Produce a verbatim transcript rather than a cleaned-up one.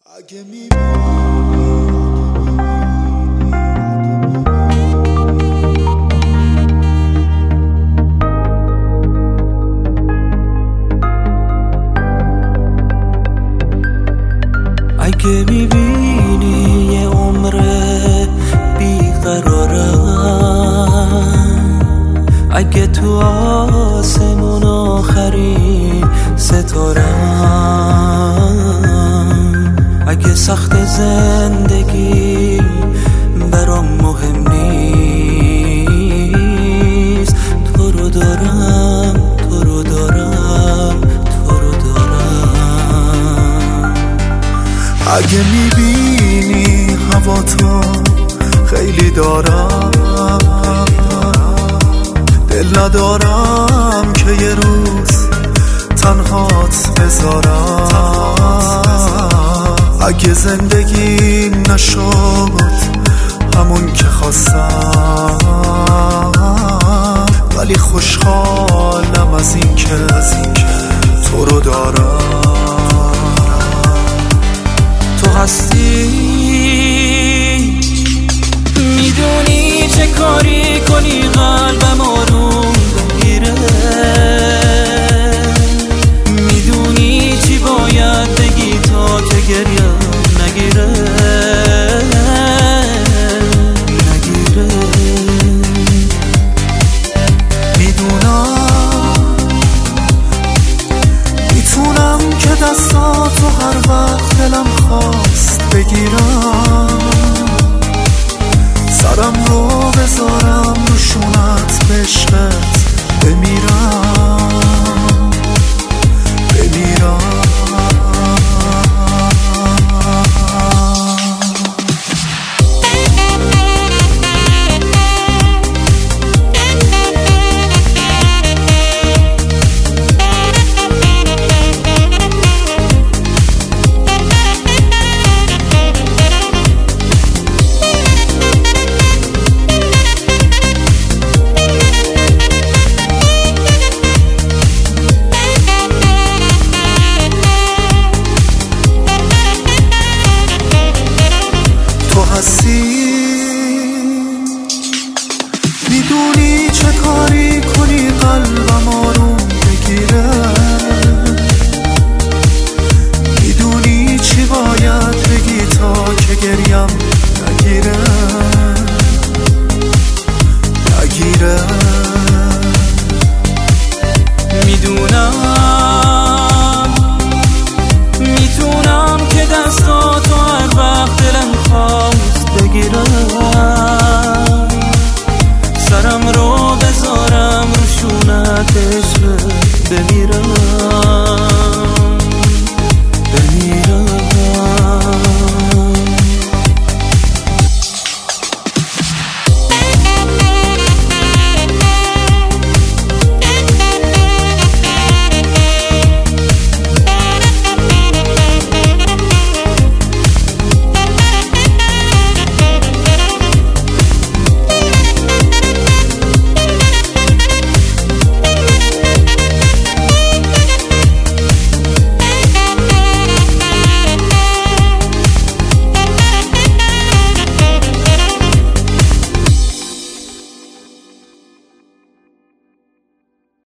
اگه میبینی اگه میبینی یه عمره بیقرارم، اگه تو آسمون آخرین ستارم، اگه سخت زندگی برام مهم نیست، تو رو دارم تو رو دارم تو رو دارم. اگه میبینی هوا تو خیلی دارم، دل ندارم که یه روز تنهات بذارم. اگه زندگی نشد همون که خواستم، ولی خوشحالم از این که تو رو دارم. تو هستی میدونی چه کاری کنی قلبم آروم بگیره، میدونی چی باید بگی تا که گریم نگیره نگیره. میدونم میتونم که دستاتو هر وقت دلم خواست بگیرم،